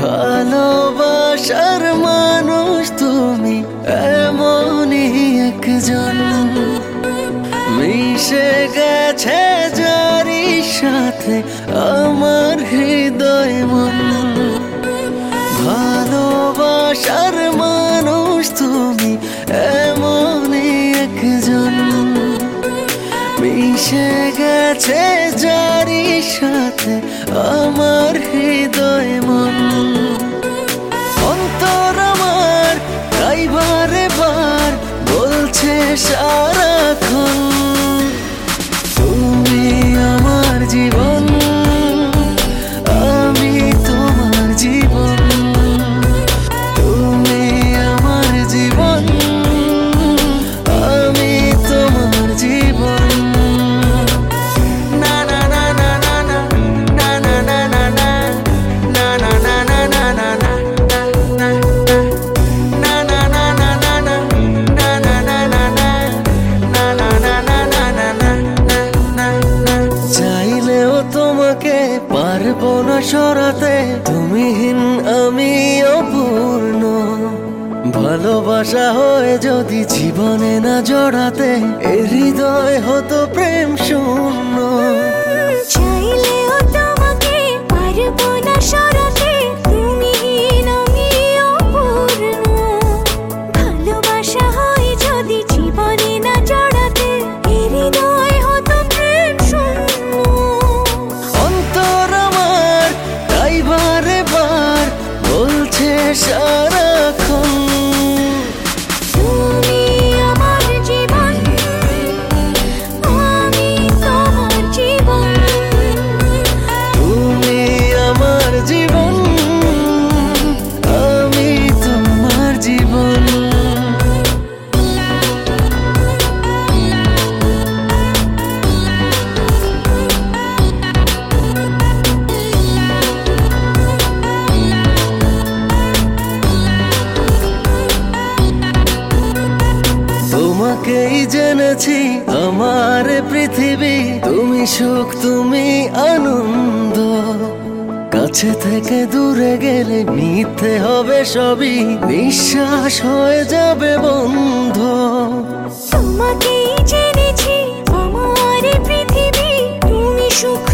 ভালোবাসার মানুষ তুমি এমনই একজন, মিশে গেছে যারি সাথে আমার হৃদয় মন। ভালোবাসার মানুষ তুমি এমনই একজন, মিশে গেছে যারি সাথে আমার হৃদয় মন। অন্তর আমার তাই বারে বার বলছে সারাক্ষণ, তুমি আমার জীবন, আমি তোমার জীবন। তুমি আমার জীবন, আমি তোমার জীবন। পারবো না সরাতে তুমিহীন আমি অপূর্ণ। ভালোবাসা হয়ে যদি জীবনে না জড়াতে এই হৃদয় হতো প্রেম শূন্য। চাইলেও তোমাকে পারবো না সরাতে তুমিহীন আমি অপূর্ণ। ভালোবাসা হয়ে যদি জীবনে না জড়াতে এই হৃদয় হতো প্রেম শূন্য। সারাক্ষণ তুমি আমার জীবন, আমি তোমার জীবন। তুমি আমার জীবন, আমি তোমার জীবন। তোমাকেই জেনেছি আমার পৃথিবী, তুমি সুখ তুমি আনন্দ। কাছে থেকে দূরে গেলে মিথ্যে হবে সবই, নিঃশ্বাস হয়ে যাবে বন্ধ। তোমাকেই জেনেছি আমার পৃথিবী, তুমি সুখ